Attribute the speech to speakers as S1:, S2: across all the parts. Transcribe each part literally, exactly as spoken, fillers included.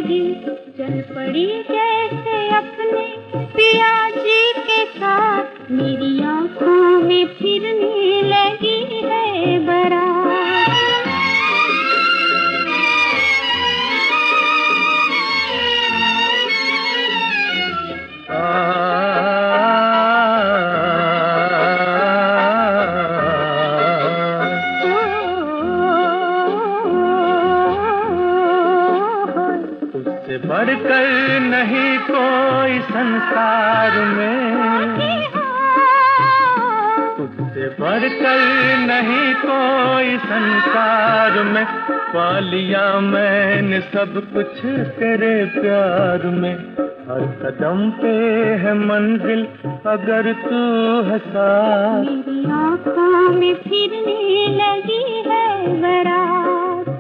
S1: लगी, चल पड़ी जैसे अपने पिया जी के साथ, मेरी आँखों में फिरने लगी है बारात।
S2: उससे बढ़कर नहीं कोई संसार में, उससे बढ़कर नहीं कोई संसार में, पा लिया मैंने सब कुछ तेरे प्यार में। हर कदम पे है मंजिल अगर तू है साथ,
S1: मेरी आँखों में फिरने लगी है बारात।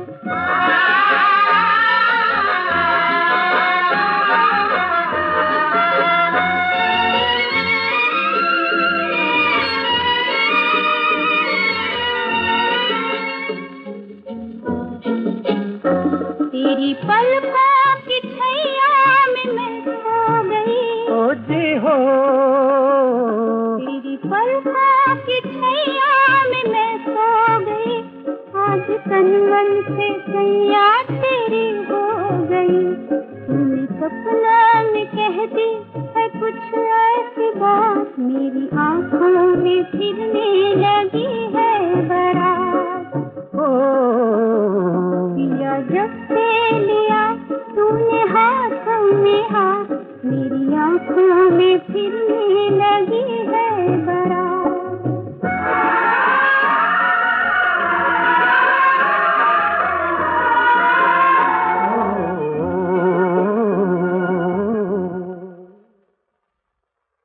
S1: तेरी पलकों की छैया में मैं सो गई,
S2: ओ जी हो।
S1: तेरी पलकों की छैया में मैं सो गई, आज तन से सैया तेरी हो गई। तूने सपनों में कह दी है कुछ ऐसी बात, मेरी आँखों में फिरने लगी है बारात। पिया जब से लिया तूने हाथों में हाथ, मेरी आँखों में फिरने लगी